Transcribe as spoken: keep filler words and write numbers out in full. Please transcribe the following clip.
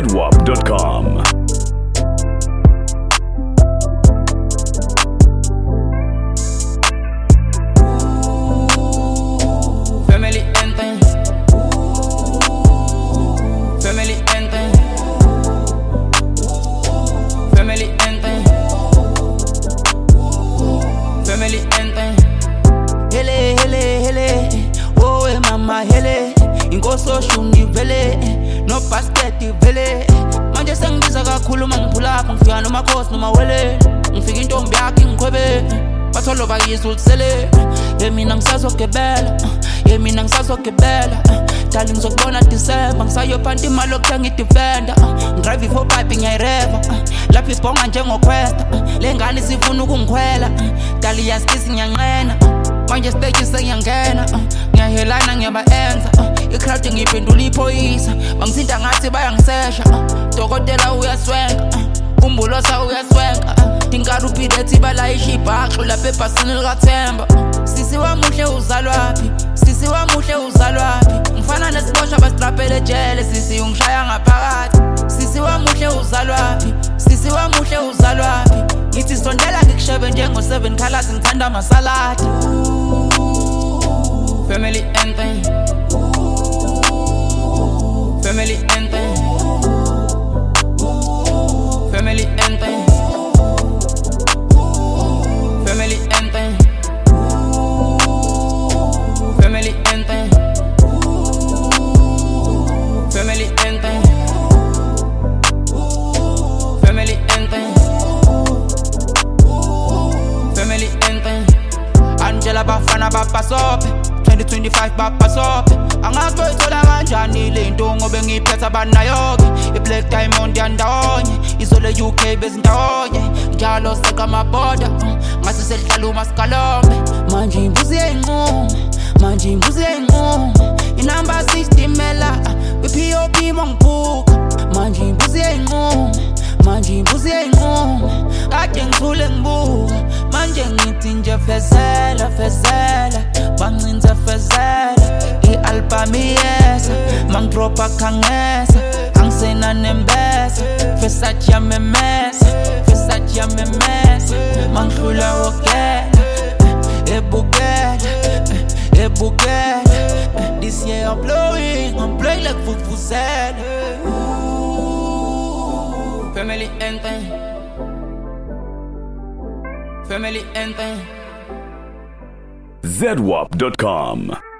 zedwap dot com. Family anthem. Family anthem. Family anthem. Family anthem. Hele hele hele. Oh eh, mama hele. Ingoso shungi vele. No basket vele. Manje sengibiza kakhulu mangiphula apha ngifika noma khosi noma wele. Ngifika intombi yakhe ngikhwebe. Batholo bayisa ulisele. Ye mina ngisazogebela. Ye mina ngisazogebela. Dali ngizokubona December ngisayophanti imali okuthenga idefender. Ngidrive for pipe ngiyayireva. Lapha ibhonga njengokhwesta. Le ngane sifuna ukungikhwela. Dali yasikisi ngiyanqena. Manje stage sengiyangena. Ngiyahelana ngiyabaenza. I-crowd ngiyiphendula iphoyisa. Bangithinta ngathi bayangisesha. Dokotela uyaswenka. Umbulosa uyaswenka. Inkarupidethi balayisha ibhaxu lapha ebhasini likaThemba. Sisi wamuhle uzalwapi? Sisi wamuhle uzalwapi? Ngifana nesiboshwa basitrapele ejele. Sisi ungishaya ngaphakathi. Sisi wamuhle uzalwapi? Sisi wamuhle uzalwapi? Ngithi sondela ngikushebe njengo seven colors ngithanda amasaladi. Family anthem. Family anthem. Family anthem. Family anthem. Family anthem. Family anthem. Family anthem. Family anthem. Angela Bafana Bapasope twenty twenty-five Bapasope. Angazi boyithola kanjani lento ngobe ngiphetha banayoke. I-Black Diamond yandawonye isole U K bezindawonye. Njalo seka maboda ngase selihlala uMasikalombe. Manje imbuzi yayinquma. Manje imbuzi yayinquma. Inamba sixty mela we-P O P mongiphuka. Manje imbuzi yayinquma. Manje imbuzi yayinquma. Kade ngithule ngibuka. Manje ngithi nje fezela fezela. Banginze fezela. I-album iyeza. Mangidropa khangesa. Angisena nembesa. Versace yamemesa. Versace yamemesa. Mangidlula wogela. Ebukela. Ebukela. This year I'm blowing. I'm blowing like Vuvuzela. Family anthem. Family anthem. zedwap dot com.